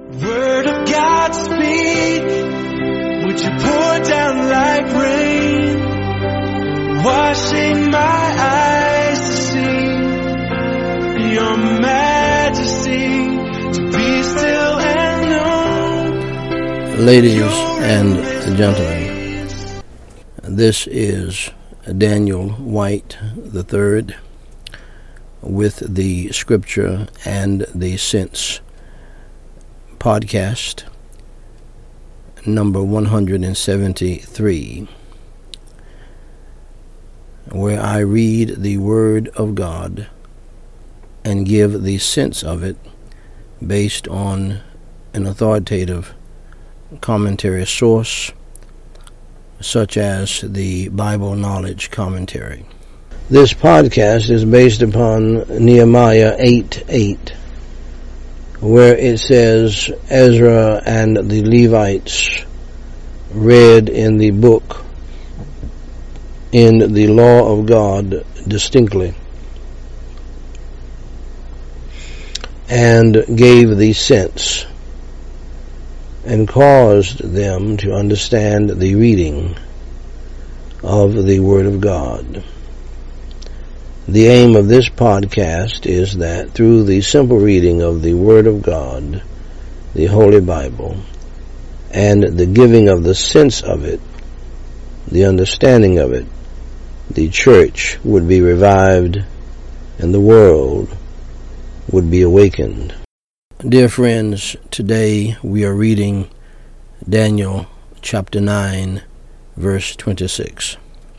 Word of God speak, would you pour down like rain, washing my eyes to see your majesty, to be still and know. Ladies and gentlemen, this is Daniel White III with the Scripture and the Sense podcast, number 173, where I read the Word of God and give the sense of it based on an authoritative commentary source, such as the Bible Knowledge Commentary. This podcast is based upon Nehemiah 8:8, where it says, Ezra and the Levites read in the book, in the law of God distinctly, and gave the sense, and caused them to understand the reading of the Word of God. The aim of this podcast is that through the simple reading of the Word of God, the Holy Bible, and the giving of the sense of it, the understanding of it, the church would be revived and the world would be awakened. Dear friends, today we are reading Daniel chapter 9, verse 26.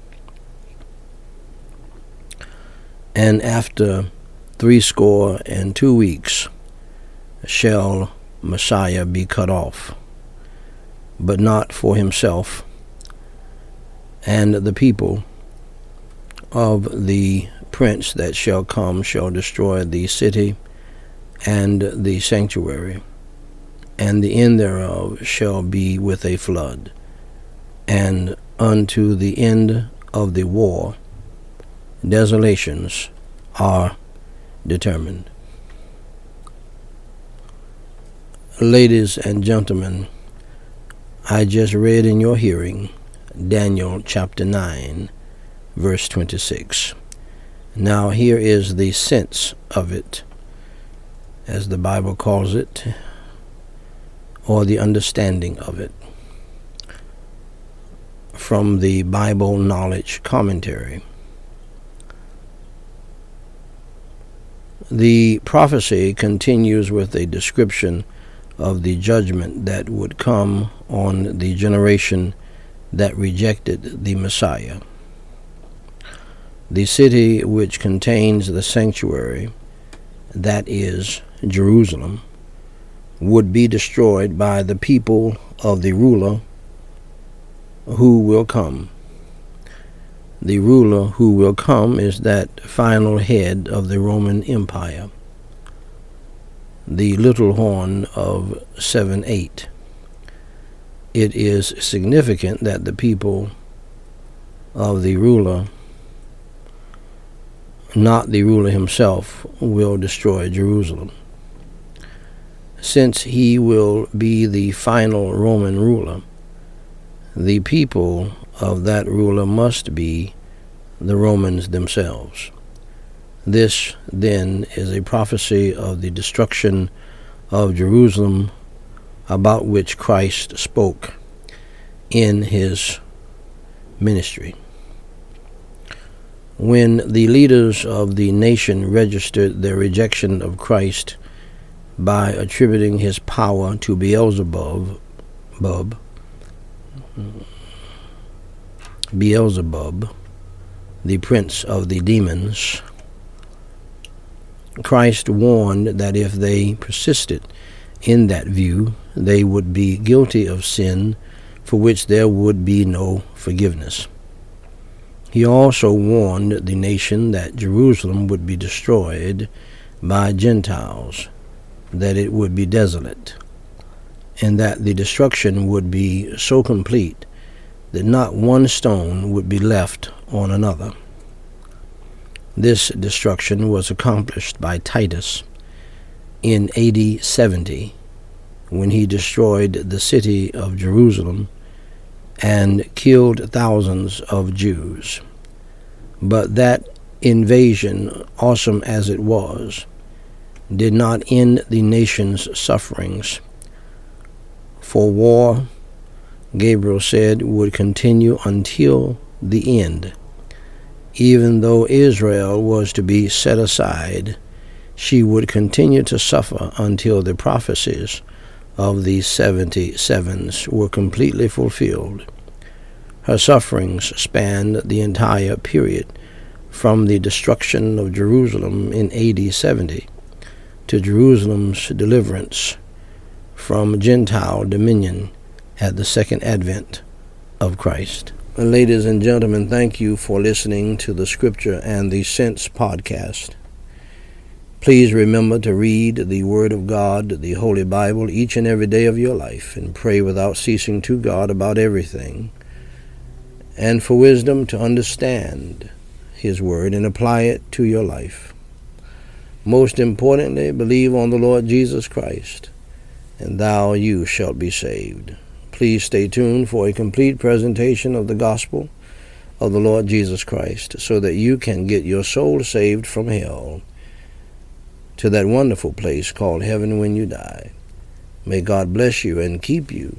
And after 62 weeks shall Messiah be cut off, but not for himself, and the people of the prince that shall come shall destroy the city and the sanctuary, and the end thereof shall be with a flood, and unto the end of the war desolations are determined. Ladies and gentlemen, I just read in your hearing Daniel chapter 9, verse 26. Now here is the sense of it, as the Bible calls it, or the understanding of it, from the Bible Knowledge Commentary. The prophecy continues with a description of the judgment that would come on the generation that rejected the Messiah. The city which contains the sanctuary, that is, Jerusalem, would be destroyed by the people of the ruler who will come. The ruler who will come is that final head of the Roman Empire, the little horn of 7-8. It is significant that the people of the ruler, not the ruler himself, will destroy Jerusalem. Since he will be the final Roman ruler, the people of that ruler must be the Romans themselves. This, then, is a prophecy of the destruction of Jerusalem, about which Christ spoke in his ministry. When the leaders of the nation registered their rejection of Christ by attributing his power to Beelzebub, the prince of the demons, Christ warned that if they persisted in that view, they would be guilty of sin for which there would be no forgiveness. He also warned the nation that Jerusalem would be destroyed by Gentiles, that it would be desolate, and that the destruction would be so complete that not one stone would be left on another. This destruction was accomplished by Titus in AD 70, when he destroyed the city of Jerusalem and killed thousands of Jews. But that invasion, awesome as it was, did not end the nation's sufferings. For war, Gabriel said, would continue until the end. Even though Israel was to be set aside, she would continue to suffer until the prophecies of the 77s were completely fulfilled. Her sufferings spanned the entire period from the destruction of Jerusalem in AD 70 to Jerusalem's deliverance from Gentile dominion at the second advent of Christ. Ladies and gentlemen, thank you for listening to the Scripture and the Sense podcast. Please remember to read the Word of God, the Holy Bible, each and every day of your life, and pray without ceasing to God about everything, and for wisdom to understand His Word and apply it to your life. Most importantly, believe on the Lord Jesus Christ, and you shalt be saved. Please stay tuned for a complete presentation of the gospel of the Lord Jesus Christ, so that you can get your soul saved from hell to that wonderful place called heaven when you die. May God bless you and keep you,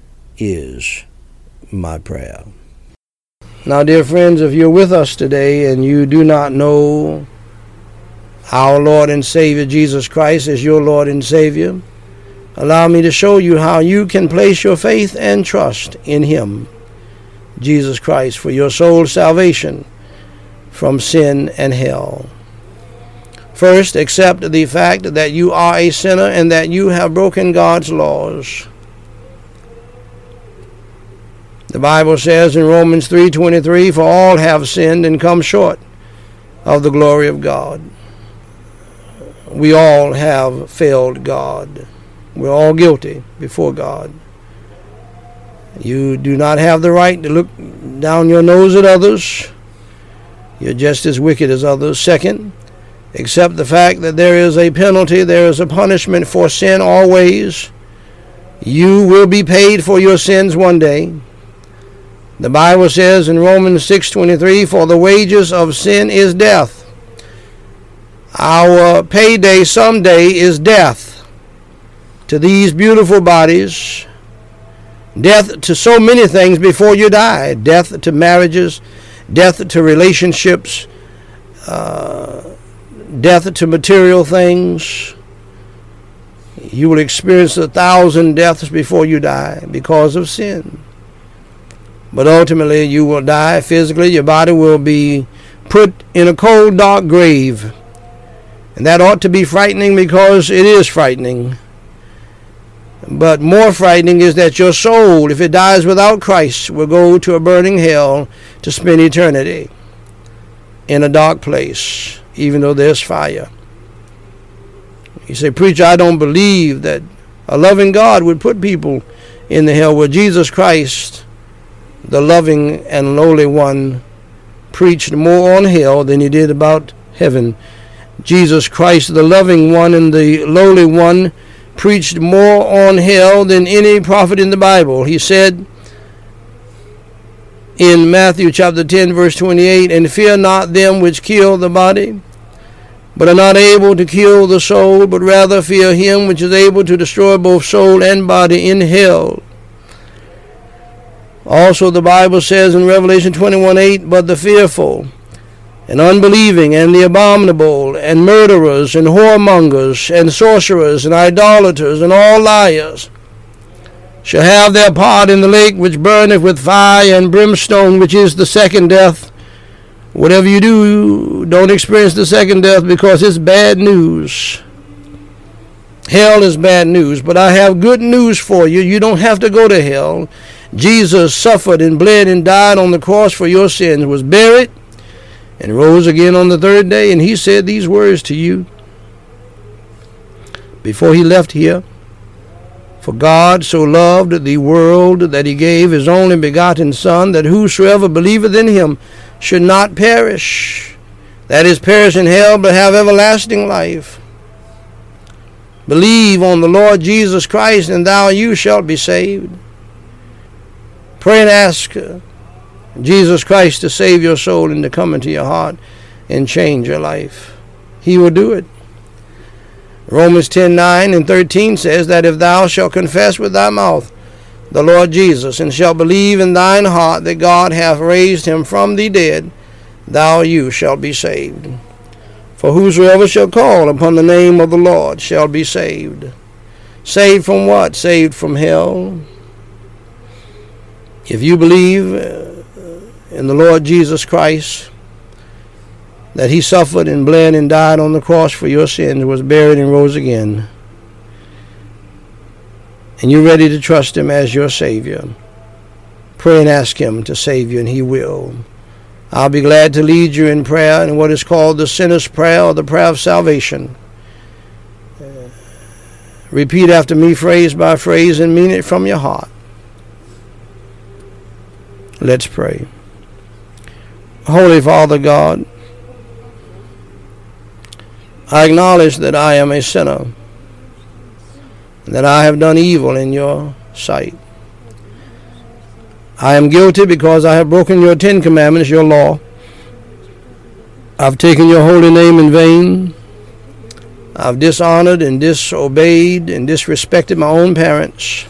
is my prayer. Now, dear friends, if you're with us today and you do not know our Lord and Savior Jesus Christ as your Lord and Savior, allow me to show you how you can place your faith and trust in Him, Jesus Christ, for your soul's salvation from sin and hell. First, accept the fact that you are a sinner and that you have broken God's laws. The Bible says in Romans 3:23, "For all have sinned and come short of the glory of God." We all have failed God. We're all guilty before God. You do not have the right to look down your nose at others. You're just as wicked as others. Second, accept the fact that there is a penalty, there is a punishment for sin always. You will be paid for your sins one day. The Bible says in Romans 6:23, "For the wages of sin is death." Our payday someday is death to these beautiful bodies, death to so many things before you die, death to marriages, death to relationships, death to material things. You will experience 1,000 deaths before you die because of sin. But ultimately you will die physically. Your body will be put in a cold, dark grave. And that ought to be frightening, because it is frightening. But more frightening is that your soul, if it dies without Christ, will go to a burning hell to spend eternity in a dark place, even though there's fire. You say, "Preacher, I don't believe that a loving God would put people in the hell." Well, Jesus Christ, the loving and lowly one, preached more on hell than he did about heaven. Jesus Christ, the loving one and the lowly one, preached more on hell than any prophet in the Bible. He said in Matthew chapter 10, verse 28, "And fear not them which kill the body, but are not able to kill the soul, but rather fear him which is able to destroy both soul and body in hell." Also the Bible says in Revelation 21:8, "But the fearful and unbelieving and the abominable and murderers and whoremongers and sorcerers and idolaters and all liars shall have their part in the lake which burneth with fire and brimstone, which is the second death." Whatever you do, don't experience the second death, because it's bad news. Hell is bad news, but I have good news for you. You don't have to go to hell. Jesus suffered and bled and died on the cross for your sins, was buried, and rose again on the third day. And he said these words to you before he left here: "For God so loved the world that he gave his only begotten Son, that whosoever believeth in him should not perish," that is, perish in hell, but have everlasting life. Believe on the Lord Jesus Christ, and you shalt be saved. Pray and ask Jesus Christ to save your soul and to come into your heart and change your life. He will do it. Romans 10:9 and 13 says that if thou shalt confess with thy mouth the Lord Jesus, and shalt believe in thine heart that God hath raised him from the dead, you shalt be saved. For whosoever shall call upon the name of the Lord shall be saved. Saved from what? Saved from hell. If you believe in the Lord Jesus Christ, that he suffered and bled and died on the cross for your sins, was buried and rose again, and you're ready to trust him as your Savior, pray and ask him to save you, and he will. I'll be glad to lead you in prayer in what is called the sinner's prayer, or the prayer of salvation. Repeat after me phrase by phrase and mean it from your heart. Let's pray. Holy Father God, I acknowledge that I am a sinner, that I have done evil in your sight. I am guilty because I have broken your 10 commandments, your law. I've taken your holy name in vain. I've dishonored and disobeyed and disrespected my own parents.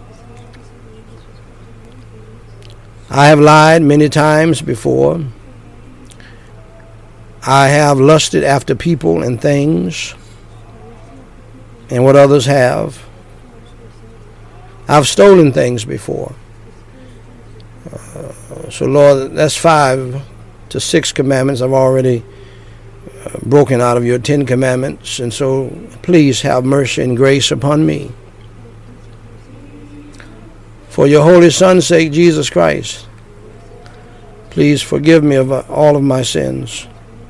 I have lied many times before. I have lusted after people and things and what others have. I've stolen things before. So Lord, that's 5 to 6 commandments I've already broken out of your 10 commandments. And so please have mercy and grace upon me. For your holy Son's sake, Jesus Christ, please forgive me of all of my sins.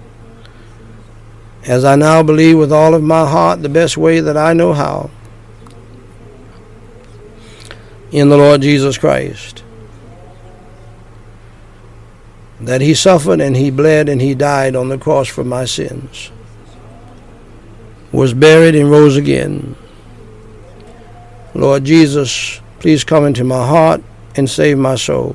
As I now believe with all of my heart, the best way that I know how, in the Lord Jesus Christ, that he suffered and he bled and he died on the cross for my sins, was buried and rose again. Lord Jesus, please come into my heart and save my soul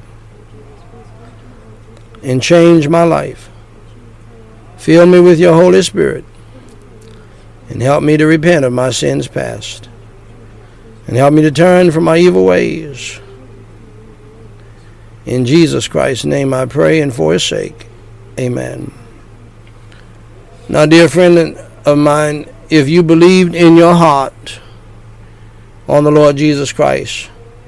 and change my life. Fill me with your Holy Spirit and help me to repent of my sins past, and help me to turn from my evil ways. In Jesus Christ's name I pray, and for his sake, amen. Now, dear friend of mine, if you believed in your heart on the Lord Jesus Christ,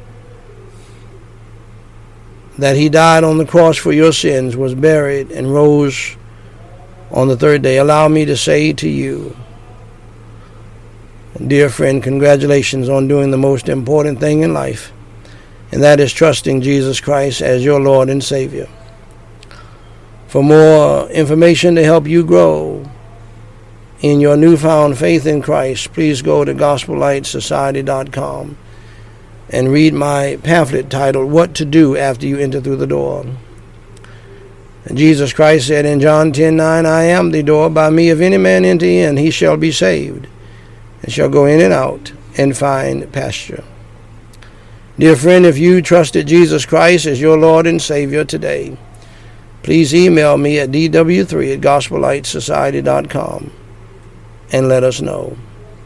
that he died on the cross for your sins, was buried, and rose on the 3rd day, allow me to say to you, dear friend, congratulations on doing the most important thing in life, and that is trusting Jesus Christ as your Lord and Savior. For more information to help you grow in your newfound faith in Christ, please go to GospelLightSociety.com and read my pamphlet titled, What to Do After You Enter Through the Door. And Jesus Christ said in John 10:9, I am the door. By me if any man enter in, he shall be saved, and shall go in and out and find pasture. Dear friend, if you trusted Jesus Christ as your Lord and Savior today, please email me at dw3@GospelLightSociety.com and let us know.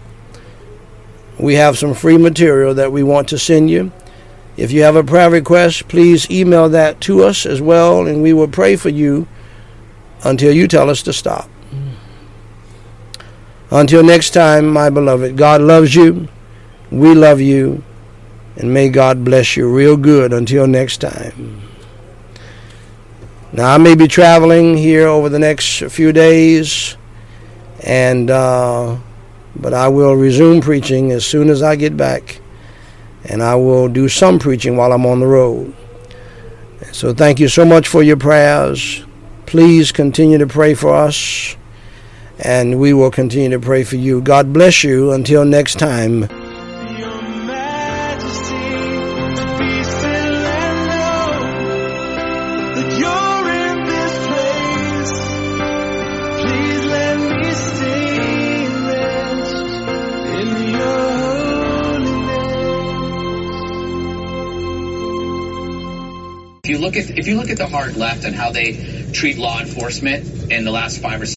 We have some free material that we want to send you. If you have a prayer request, please email that to us as well, and we will pray for you until you tell us to stop. Until next time, my beloved, God loves you, we love you, and may God bless you real good until next time. Now, I may be traveling here over the next few days, and but I will resume preaching as soon as I get back, and I will do some preaching while I'm on the road. So thank you so much for your prayers. Please continue to pray for us, and we will continue to pray for you. God bless you until next time. In If you look at the hard left and how they treat law enforcement in the last 5 or 6